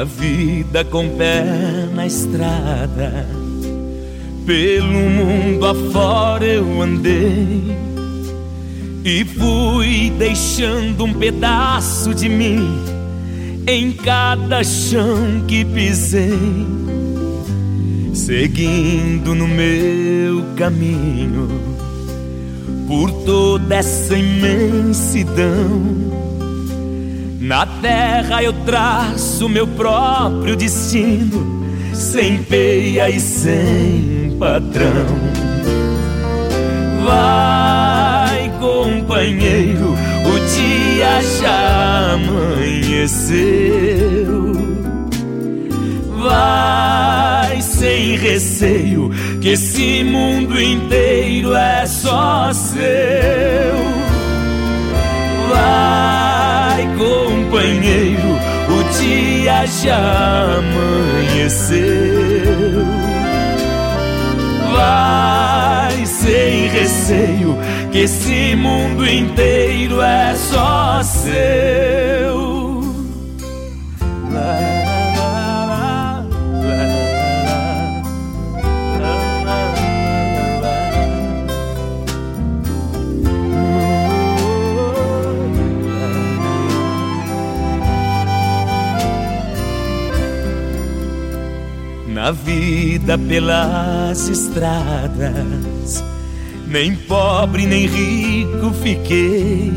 Na vida com pé na estrada, pelo mundo afora eu andei e fui deixando um pedaço de mim em cada chão que pisei, seguindo no meu caminho por toda essa imensidão. Na terra eu traço meu próprio destino, sem peia e sem patrão. Vai, companheiro, o dia já amanheceu. Vai sem receio, que esse mundo inteiro é só seu. Vai, companheiro, o dia já amanheceu. Vai sem receio, que esse mundo inteiro é só seu. Na vida pelas estradas, nem pobre nem rico fiquei.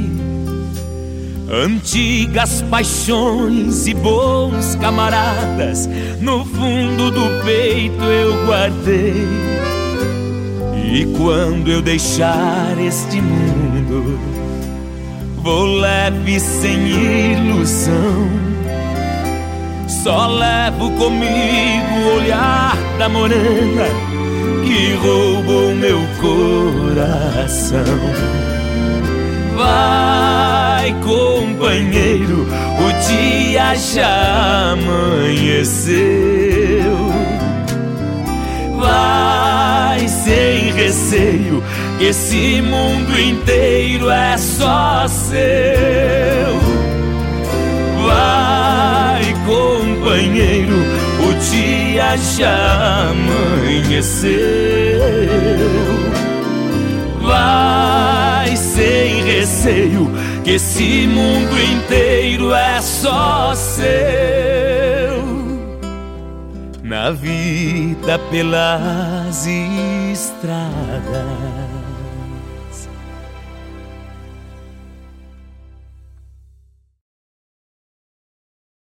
Antigas paixões e bons camaradas no fundo do peito eu guardei. E quando eu deixar este mundo, vou leve sem ilusão. Só levo comigo o olhar da morena que roubou meu coração. Vai, companheiro, o dia já amanheceu. Vai sem receio, que esse mundo inteiro é só seu. Vai, companheiro, o dia já amanheceu. Vai sem receio, que esse mundo inteiro é só seu. Na vida pelas estradas.